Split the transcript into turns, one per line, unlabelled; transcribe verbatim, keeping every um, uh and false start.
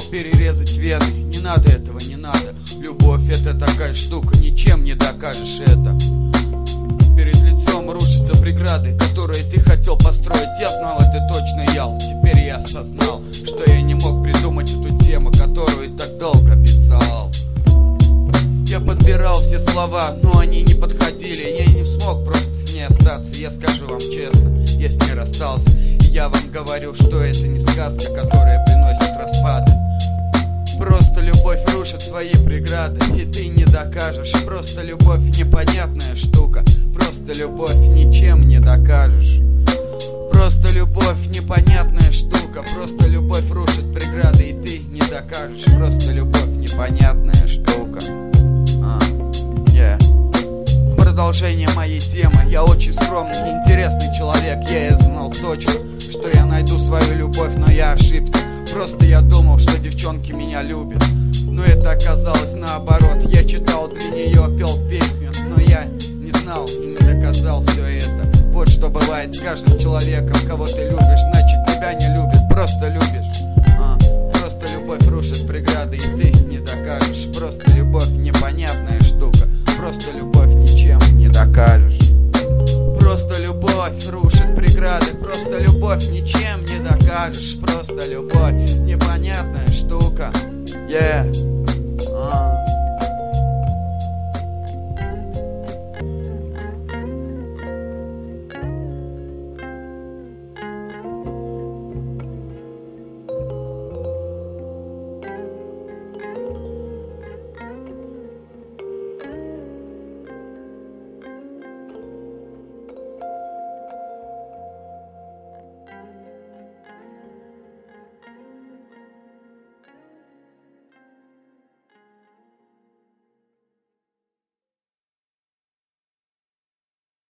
мечтал перерезать вены. Не надо этого, не надо. Любовь — это такая штука, ничем не докажешь это. Перед лицом рушатся преграды, которые ты хотел построить. Я знал это точно, Ял. Теперь я осознал, что я не мог придумать эту тему, которую так долго писал. Я подбирал все слова, но они не подходили. Я не смог просто с ней остаться. Я скажу вам честно, я с ней расстался. И я вам говорю, что это не сказка, которая приносит распады. Просто любовь рушит свои преграды, и ты не докажешь. Просто любовь непонятная штука. Просто любовь ничем не докажешь. Просто любовь непонятная штука. Просто любовь рушит преграды, и ты не докажешь. Просто любовь непонятная штука. а, yeah. Продолжение моей темы. Я очень скромный, интересный человек. Я и знал точно, что я найду свою любовь, но я ошибся. Просто я думал, что девчонки меня любят, но это оказалось наоборот. Я читал для нее, пел песню, но я не знал и не доказал все это. Вот что бывает с каждым человеком. Кого ты любишь, значит тебя не любит. Просто любишь. а, Просто любовь рушит преграды, и ты не докажешь. Просто любовь непонятная штука. Просто любовь ничем не докажешь. Просто любовь рушит преграды. Просто любовь ничем не докажешь. Просто любовь непонятная штука. Yeah. uh.